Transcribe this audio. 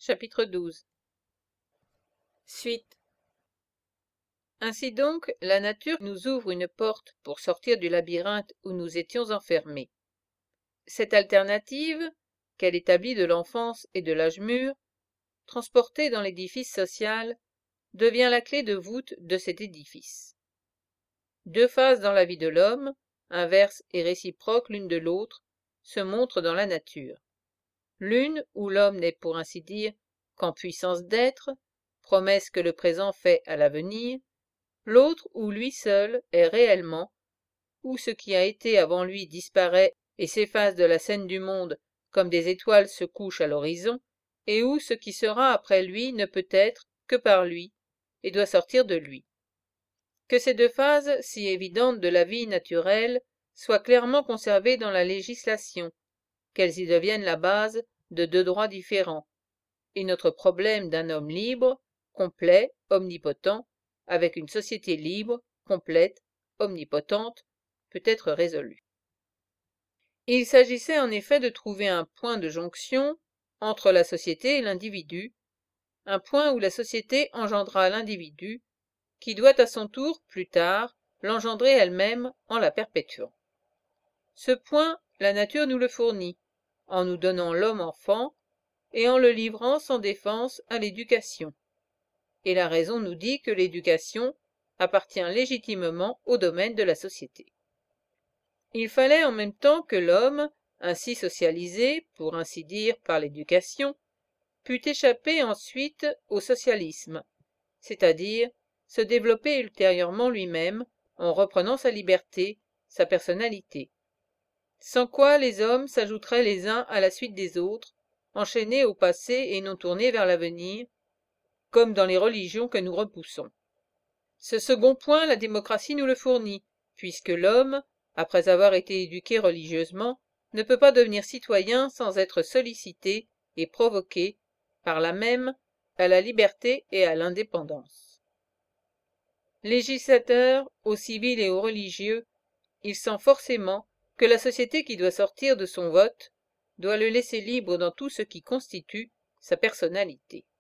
chapitre 12. Suite. Ainsi donc, la nature nous ouvre une porte pour sortir du labyrinthe où nous étions enfermés. Cette alternative, qu'elle établit de l'enfance et de l'âge mûr, transportée dans l'édifice social, devient la clé de voûte de cet édifice. Deux phases dans la vie de l'homme, inverses et réciproques l'une de l'autre, se montrent dans la nature. L'une où l'homme n'est pour ainsi dire qu'en puissance d'être, promesse que le présent fait à l'avenir, l'autre où lui seul est réellement, où ce qui a été avant lui disparaît et s'efface de la scène du monde comme des étoiles se couchent à l'horizon, et où ce qui sera après lui ne peut être que par lui et doit sortir de lui. Que ces deux phases si évidentes de la vie naturelle soient clairement conservées dans la législation, qu'elles y deviennent la base de deux droits différents, et notre problème d'un homme libre, complet, omnipotent, avec une société libre, complète, omnipotente, peut être résolu. Il s'agissait en effet de trouver un point de jonction entre la société et l'individu, un point où la société engendra l'individu, qui doit à son tour, plus tard, l'engendrer elle-même en la perpétuant. Ce point, la nature nous le fournit, en nous donnant l'homme enfant, et en le livrant sans défense à l'éducation. Et la raison nous dit que l'éducation appartient légitimement au domaine de la société. Il fallait en même temps que l'homme, ainsi socialisé, pour ainsi dire par l'éducation, pût échapper ensuite au socialisme, c'est-à-dire se développer ultérieurement lui-même en reprenant sa liberté, sa personnalité. Sans quoi les hommes s'ajouteraient les uns à la suite des autres, enchaînés au passé et non tournés vers l'avenir, comme dans les religions que nous repoussons. Ce second point, la démocratie nous le fournit, puisque l'homme, après avoir été éduqué religieusement, ne peut pas devenir citoyen sans être sollicité et provoqué, par là même, à la liberté et à l'indépendance. Législateur, aux civils et aux religieux, il sent forcément que la société qui doit sortir de son vote doit le laisser libre dans tout ce qui constitue sa personnalité.